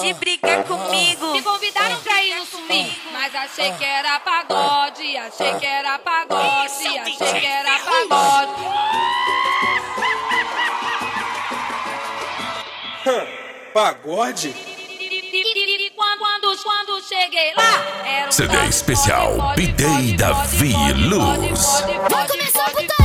de brigar comigo. Me convidaram pra ir no swing, mas achei que era pagode, achei que era pagode, achei que era pagode. Pagode? E quando cheguei lá, era um CD tal de especial B-Day Davi Luz. Vai começar a putaria.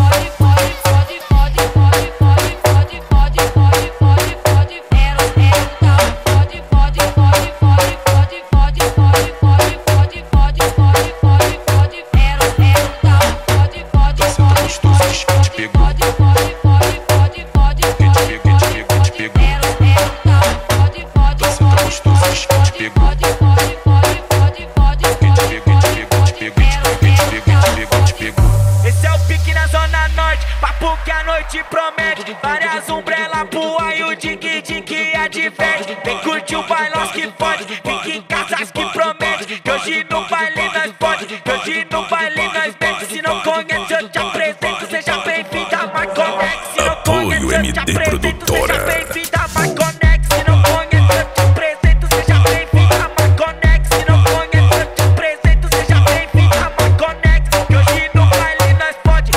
Esse é o pique na zona norte, papo que a noite promete. Várias umbrelas pro aí o dig-dig adverte. Vem curtir o bailão que pode, fica em casas que promete. Que hoje no baile nós pode, que hoje no baile nós mete. Se não conhece eu te apresento, seja bem-vindo a Marconex. Se não Apoio conhece eu MD te apresento, Produtora. seja bem-vindo a Marconex. Se não conhece eu te apresento, seja bem-vindo a Marconex. Se não conhece eu te apresento, seja bem-vindo a Marconex. Que hoje no baile nós pode.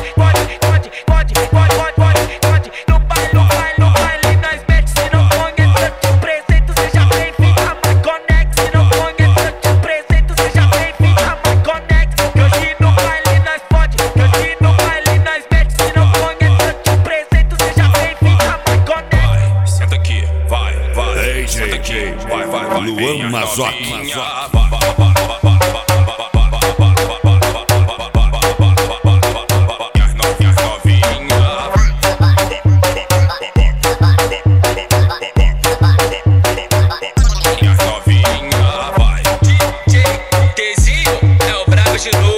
No baile nós mete. Se não conhece eu te apresento, seja bem-vindo a Marconex. Se não conhece eu te apresento, seja bem-vindo a Marconex. Que hoje no baile nós pode, que hoje no baile nós mete. Se não conhece eu te apresento, seja bem-vindo a Marconex. Senta aqui, vai. Ei, Senta aqui, gente. vai. Luan Mazotti. DJ Tezinho é o brabo de novo.